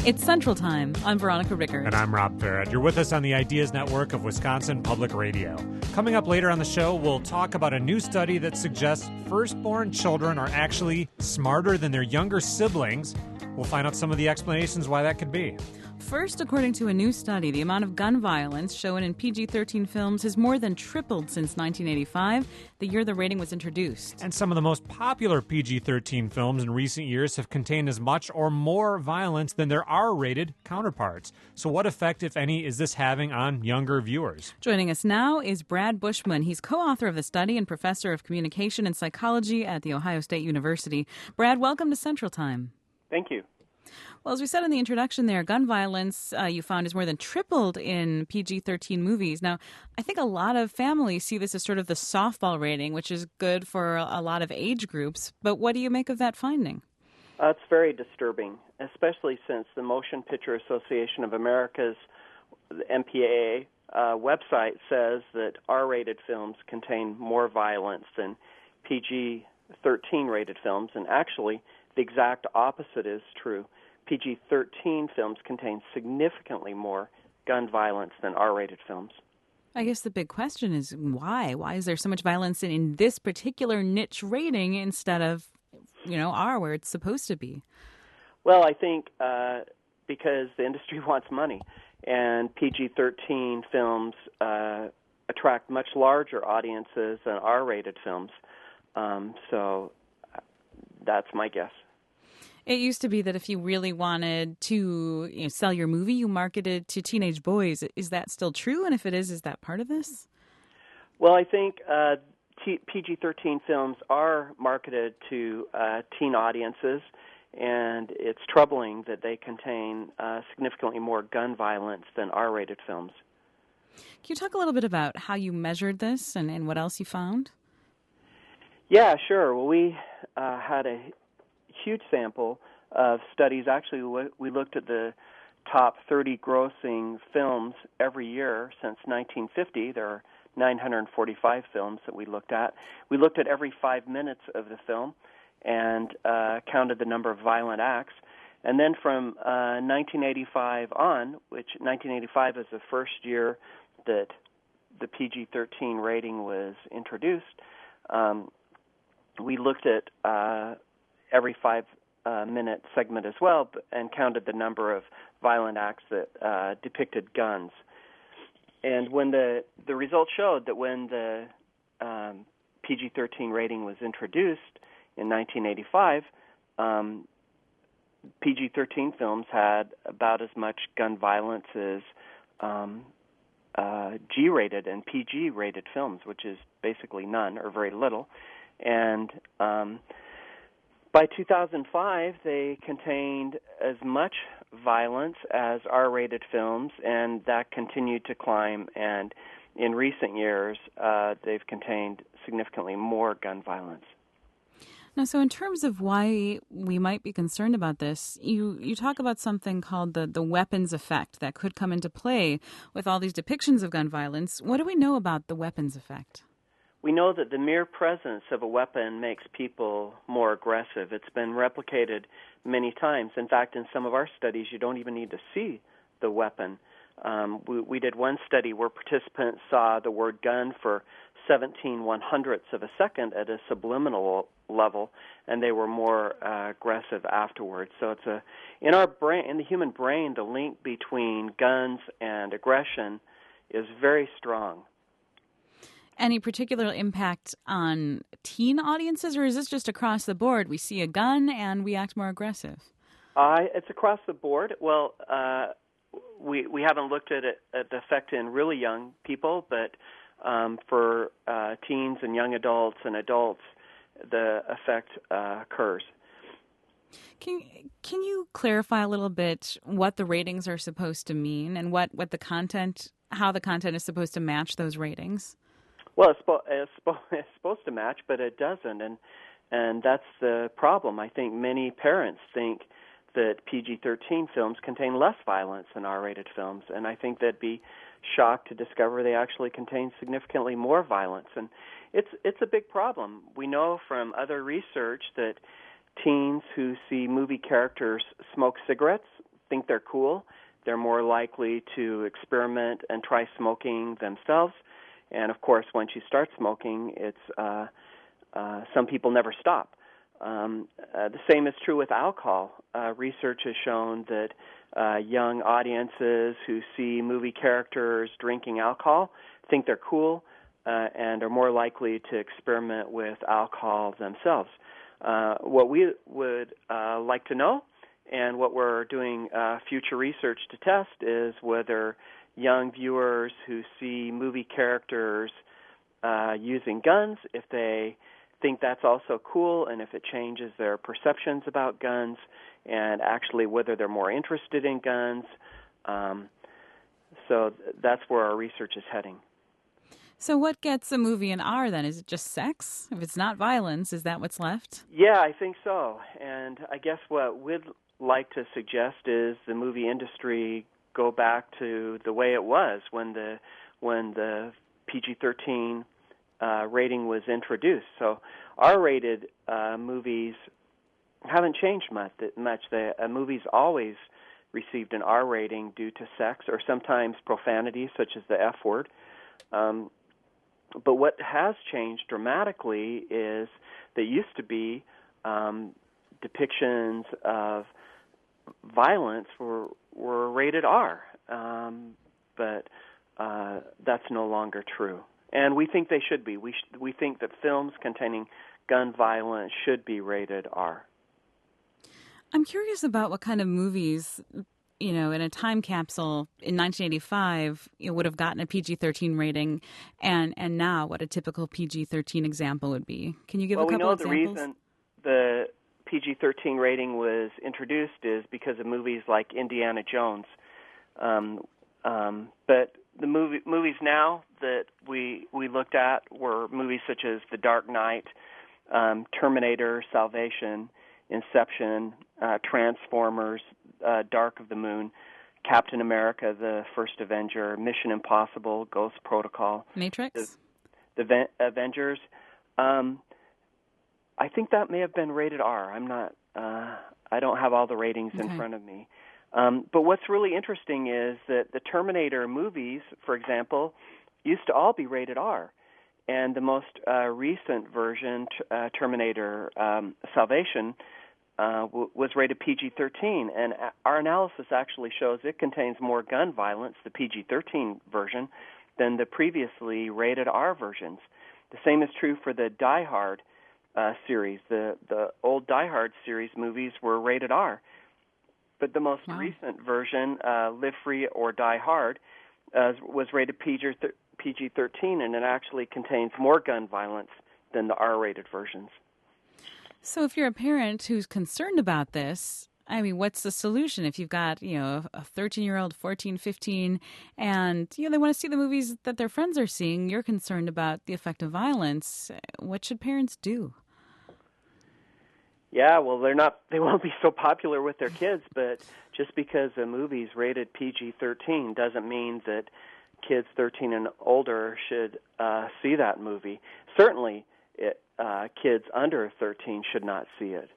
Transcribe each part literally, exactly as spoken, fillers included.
It's Central Time. I'm Veronica Rickert. And I'm Rob Farrett. You're with us on the Ideas Network of Wisconsin Public Radio. Coming up later on the show, we'll talk about a new study that suggests firstborn children are actually smarter than their younger siblings. We'll find out some of the explanations why that could be. First, according to a new study, the amount of gun violence shown in P G thirteen films has more than tripled since nineteen eighty-five, the year the rating was introduced. And some of the most popular P G thirteen films in recent years have contained as much or more violence than their R-rated counterparts. So what effect, if any, is this having on younger viewers? Joining us now is Brad Bushman. He's co-author of the study and professor of communication and psychology at The Ohio State University. Brad, welcome to Central Time. Thank you. Well, as we said in the introduction there, gun violence, uh, you found, is more than tripled in P G thirteen movies. Now, I think a lot of families see this as sort of the softball rating, which is good for a lot of age groups. But what do you make of that finding? Uh, it's very disturbing, especially since the Motion Picture Association of America's M P A A uh, website says that R-rated films contain more violence than P G thirteen rated films, and actually the exact opposite is true. P G thirteen films contain significantly more gun violence than R-rated films. I guess the big question is why? Why is there so much violence in, in this particular niche rating instead of, you know, R, where it's supposed to be? Well, I think uh, because the industry wants money, and P G thirteen films uh, attract much larger audiences than R-rated films. Um, so that's my guess. It used to be that if you really wanted to, you know, sell your movie, you marketed to teenage boys. Is that still true? And if it is, is that part of this? Well, I think uh, T- P G thirteen films are marketed to uh, teen audiences, and it's troubling that they contain uh, significantly more gun violence than R-rated films. Can you talk a little bit about how you measured this and, and what else you found? Yeah, sure. Well, we uh, had a huge sample of studies. Actually, we looked at the top thirty grossing films every year since nineteen fifty. There are nine hundred forty-five films that we looked at. We looked at every five minutes of the film and uh, counted the number of violent acts. And then from uh, nineteen eighty-five on, which nineteen eighty-five is the first year that the P G thirteen rating was introduced, um, we looked at uh, every five-minute uh, segment as well, and counted the number of violent acts that uh, depicted guns. And when the the results showed that when the um, P G thirteen rating was introduced in nineteen eighty-five, um, P G thirteen films had about as much gun violence as um, uh, G-rated and P G-rated films, which is basically none or very little. And um, by two thousand five, they contained as much violence as R-rated films, and that continued to climb. And in recent years, uh, they've contained significantly more gun violence. Now, so in terms of why we might be concerned about this, you, you talk about something called the, the weapons effect that could come into play with all these depictions of gun violence. What do we know about the weapons effect? We know that the mere presence of a weapon makes people more aggressive. It's been replicated many times. In fact, in some of our studies, you don't even need to see the weapon. Um, we, we did one study where participants saw the word gun for seventeen one hundredths of a second at a subliminal level, and they were more uh, aggressive afterwards. So it's a in our brain, in the human brain, the link between guns and aggression is very strong. Any particular impact on teen audiences, or is this just across the board? We see a gun and we act more aggressive. Uh, it's across the board. Well, uh, we we haven't looked at it at the effect in really young people, but um, for uh, teens and young adults and adults, the effect uh, occurs. Can can you clarify a little bit what the ratings are supposed to mean and what, what the content, how the content is supposed to match those ratings? Well, it's, spo- it's, spo- it's supposed to match, but it doesn't, and and that's the problem. I think many parents think that P G thirteen films contain less violence than R-rated films, and I think they'd be shocked to discover they actually contain significantly more violence. And it's it's a big problem. We know from other research that teens who see movie characters smoke cigarettes think they're cool. They're more likely to experiment and try smoking themselves. And, of course, once you start smoking, it's uh, uh, some people never stop. Um, uh, the same is true with alcohol. Uh, research has shown that uh, young audiences who see movie characters drinking alcohol think they're cool uh, and are more likely to experiment with alcohol themselves. Uh, what we would uh, like to know, and what we're doing uh, future research to test, is whether young viewers who see movie characters uh, using guns, if they think that's also cool, and if it changes their perceptions about guns, and actually whether they're more interested in guns. Um, so that's where our research is heading. So what gets a movie an R then? Is it just sex? If it's not violence, is that what's left? Yeah, I think so. And I guess what we'd like to suggest is the movie industry go back to the way it was when the when the P G thirteen uh, rating was introduced. So R-rated uh, movies haven't changed much. Much. The uh, movies always received an R rating due to sex or sometimes profanity, such as the F word. Um, But what has changed dramatically is there used to be um, depictions of violence were were rated R, um, but uh, that's no longer true. And we think they should be. We sh- we think that films containing gun violence should be rated R. I'm curious about what kind of movies, you know, in a time capsule in nineteen eighty-five, you know, would have gotten a P G thirteen rating, and, and now what a typical P G thirteen example would be. Can you give well, a couple we know examples? The reason the P G thirteen rating was introduced is because of movies like Indiana Jones. Um, um, but the movie, movies now that we we looked at were movies such as The Dark Knight, um, Terminator, Salvation, Inception, uh, Transformers, uh, Dark of the Moon, Captain America, the First Avenger, Mission Impossible, Ghost Protocol, Matrix, the, the Avengers. Um, I think that may have been rated R. I'm not. Uh, I don't have all the ratings okay. in front of me. Um, but what's really interesting is that the Terminator movies, for example, used to all be rated R. And the most uh, recent version, uh, Terminator um, Salvation, uh, w- was rated P G thirteen. And our analysis actually shows it contains more gun violence, the P G thirteen version, than the previously rated R versions. The same is true for the Die Hard uh, series. The, the old Die Hard series movies were rated R. But the most wow. recent version, uh, Live Free or Die Hard, uh, was rated P G thirteen, and it actually contains more gun violence than the R-rated versions. So if you're a parent who's concerned about this, I mean, what's the solution? If you've got, you know, a thirteen-year-old, fourteen, fifteen, and, you know, they want to see the movies that their friends are seeing, you're concerned about the effect of violence, what should parents do? Yeah, well, they're not. They won't be so popular with their kids, but just because a movie's rated P G thirteen doesn't mean that kids thirteen and older should uh, see that movie. Certainly, it, uh, kids under thirteen should not see it.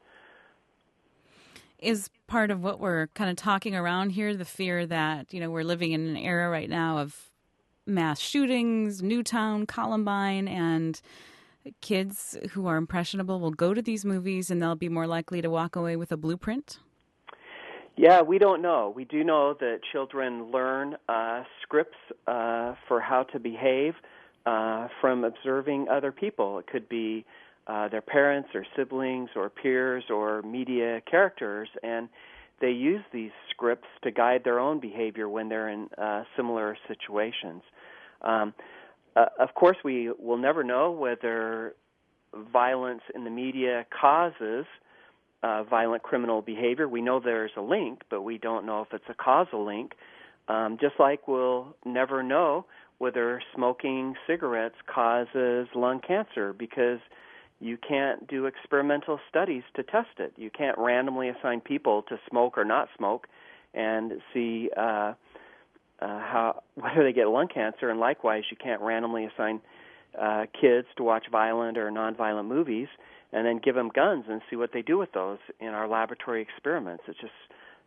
Is part of what we're kind of talking around here the fear that, you know, we're living in an era right now of mass shootings, Newtown, Columbine, and kids who are impressionable will go to these movies and they'll be more likely to walk away with a blueprint? Yeah, we don't know. We do know that children learn uh, scripts uh, for how to behave uh, from observing other people. It could be uh, their parents or siblings or peers or media characters, and they use these scripts to guide their own behavior when they're in uh, similar situations. Um, Uh, of course, we will never know whether violence in the media causes uh, violent criminal behavior. We know there's a link, but we don't know if it's a causal link. Um, just like we'll never know whether smoking cigarettes causes lung cancer, because you can't do experimental studies to test it. You can't randomly assign people to smoke or not smoke and see uh, Uh, how whether they get lung cancer, and likewise, you can't randomly assign uh, kids to watch violent or nonviolent movies and then give them guns and see what they do with those in our laboratory experiments. It's just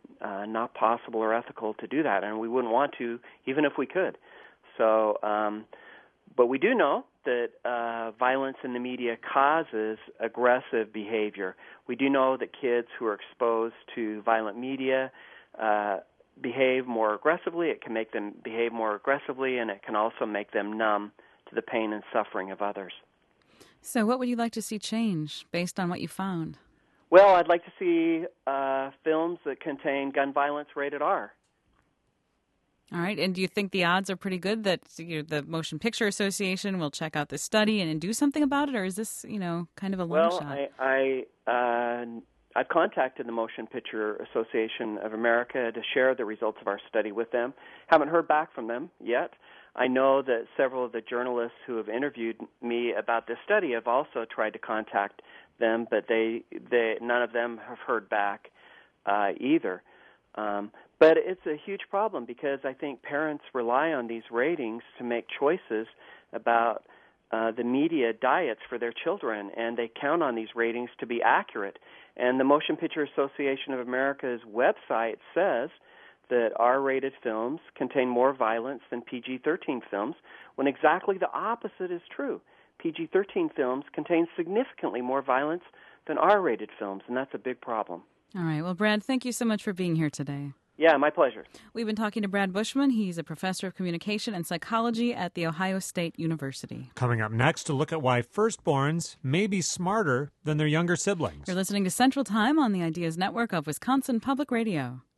uh, not possible or ethical to do that, and we wouldn't want to even if we could. So, um, but we do know that uh, violence in the media causes aggressive behavior. We do know that kids who are exposed to violent media uh, behave more aggressively. It can make them behave more aggressively, and it can also make them numb to the pain and suffering of others. So what would you like to see change based on what you found? Well, I'd like to see uh, films that contain gun violence rated R. All right. And do you think the odds are pretty good that you know, the Motion Picture Association will check out this study and, and do something about it, or is this, you know, kind of a long well, shot? Well, I, I, uh, I've contacted the Motion Picture Association of America to share the results of our study with them. Haven't heard back from them yet. I know that several of the journalists who have interviewed me about this study have also tried to contact them, but they, they none of them have heard back uh, either. Um, but it's a huge problem because I think parents rely on these ratings to make choices about uh, the media diets for their children, and they count on these ratings to be accurate. And the Motion Picture Association of America's website says that R-rated films contain more violence than P G thirteen films, when exactly the opposite is true. P G thirteen films contain significantly more violence than R-rated films, and that's a big problem. All right. Well, Brad, thank you so much for being here today. Yeah, my pleasure. We've been talking to Brad Bushman. He's a professor of communication and psychology at The Ohio State University. Coming up next, to look at why firstborns may be smarter than their younger siblings. You're listening to Central Time on the Ideas Network of Wisconsin Public Radio.